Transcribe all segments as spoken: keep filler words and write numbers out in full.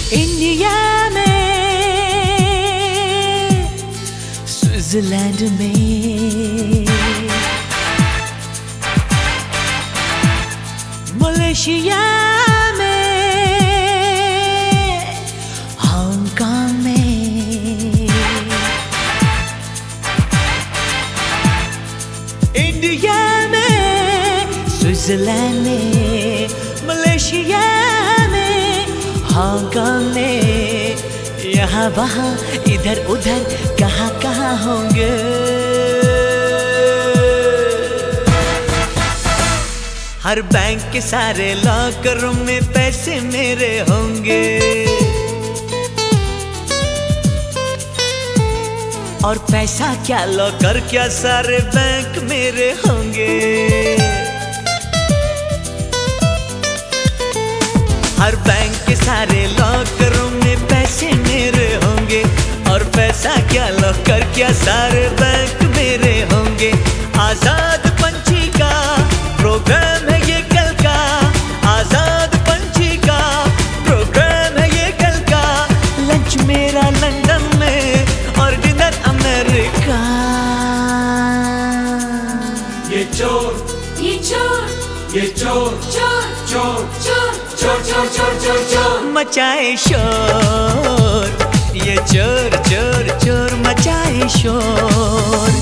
India में, Switzerland में, Malaysia में, हांगकांग में, इंडिया में, स्विट्जरलैंड में, मलेशिया में, हांगकांग में, यहाँ वहाँ इधर उधर कहाँ कहाँ होंगे। हर बैंक के सारे लॉकरों में पैसे मेरे होंगे, और पैसा क्या लॉकर क्या सारे बैंक मेरे होंगे। हर बैंक के सारे लॉकरों में पैसे मेरे होंगे, और पैसा क्या लॉकर क्या सारे बैंक मेरे होंगे। आजाद पंछी का प्रोग्राम है ये कल का, आजाद पंछी का प्रोग्राम है ये कल का। लंच मेरा लंदन में और डिनर अमेरिका। ये चोर ये चोर ये चोर चोर चोर चोर चोर चोर चोर चोर चोर मचाए शोर, ये चोर चोर चोर मचाए शोर।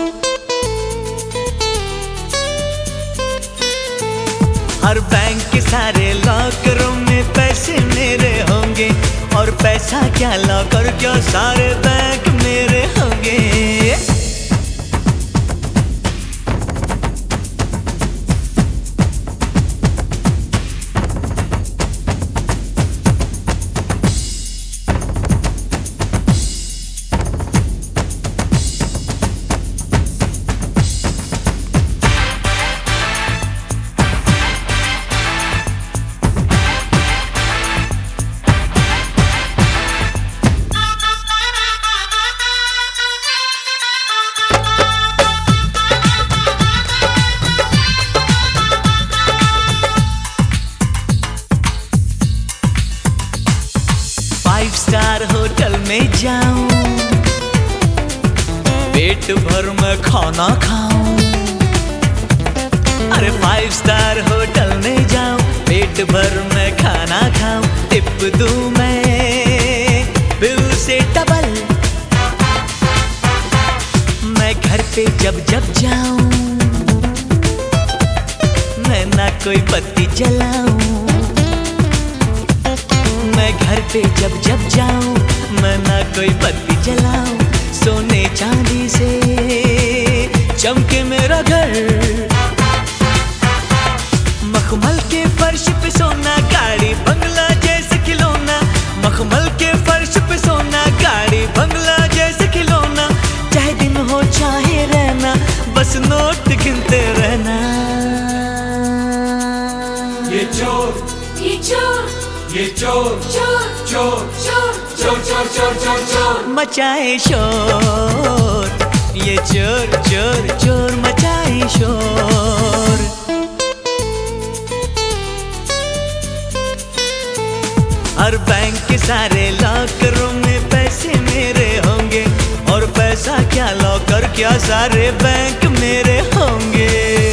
हर बैंक के सारे लॉकरों में पैसे मेरे होंगे, और पैसा क्या लॉकर क्या सारे बैंक मेरे होंगे। फाइव स्टार होटल में जाऊं, पेट भर में खाना खाऊं। अरे फाइव स्टार होटल में जाऊं, पेट भर में खाना खाऊं। टिप दूं मैं बिल से डबल, मैं घर पे जब जब जाऊं, मैं ना कोई बत्ती जलाऊं। मैं घर पे जब जब जाऊं, मैं ना कोई बत्ती जलाऊं। सोने चांदी से चमके मेरा घर, मखमल के फर्श पे सोना, गाड़ी बंगला जैसे खिलौना। मखमल के फर्श पे सोना, गाड़ी बंगला जैसे खिलौना। चाहे दिन हो चाहे रहना, बस नोट गिनते रहना। ये चोर ये चोर ये चोर चोर चोर चोर चोर चोर चोर चोर चोर मचाए शोर, ये चोर चोर चोर मचाए शोर। हर बैंक के सारे लॉकरों में पैसे मेरे होंगे, और पैसा क्या लॉकर क्या सारे बैंक मेरे होंगे।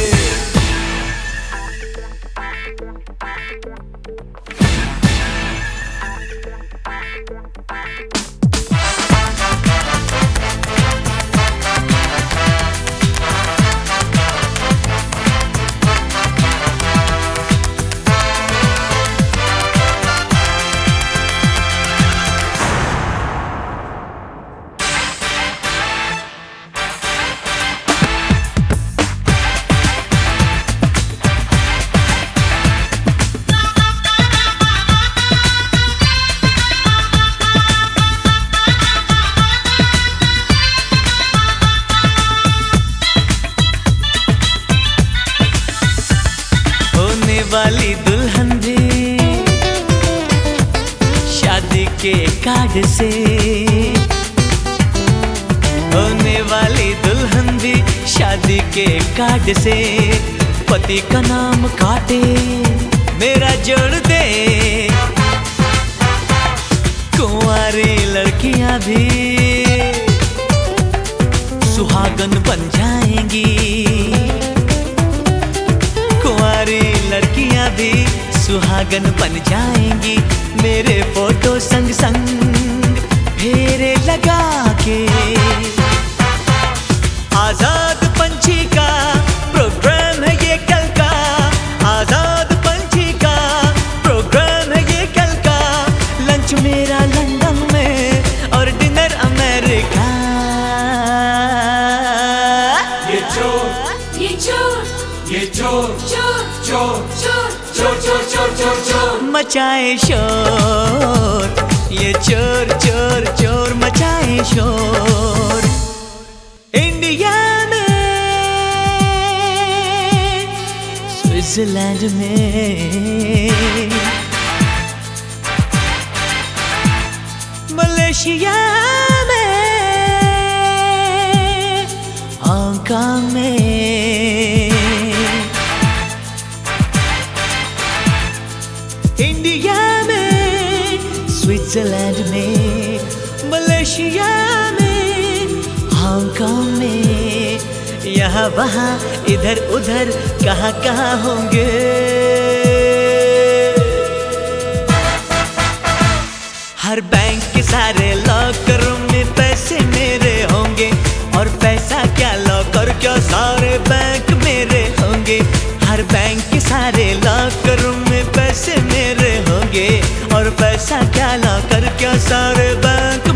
वाली दुल्हन भी शादी के कार्ड से, होने वाली दुल्हन भी शादी के कार्ड से। पति का नाम काटे मेरा जोड़ दे, कुंवारी लड़कियां भी सुहागन बन जाएंगी, कुंवारी लड़कियां भी सुहागन बन जाएंगी। मेरे फोटो संग संग फेरे लगा के आजाद पंछी का प्रोग्राम है ये कल का, आजाद पंछी का प्रोग्राम है ये कल का। लंच मेरा लंदन में और डिनर अमेरिका। ये चोर ये चोर ये चोर चोर चोर चोर चोर चोर चोर चोर चोर मचाए शोर, ये चोर चोर चोर मचाए शोर। इंडिया में, स्विट्जरलैंड में, मलेशिया में, हांगकांग में, इंडिया में, स्विट्जरलैंड में, मलेशिया में, हांगकांग में, यहाँ वहाँ इधर उधर कहाँ कहाँ होंगे। हर बैंक के सारे लॉकरों में पैसे मेरे होंगे, और पैसा क्या लॉकर क्या सारे बैंक मेरे होंगे। हर बैंक के सारे लॉकरों में पैसे मेरे होंगे, और पैसा क्या लॉकर क्या सारे बैंक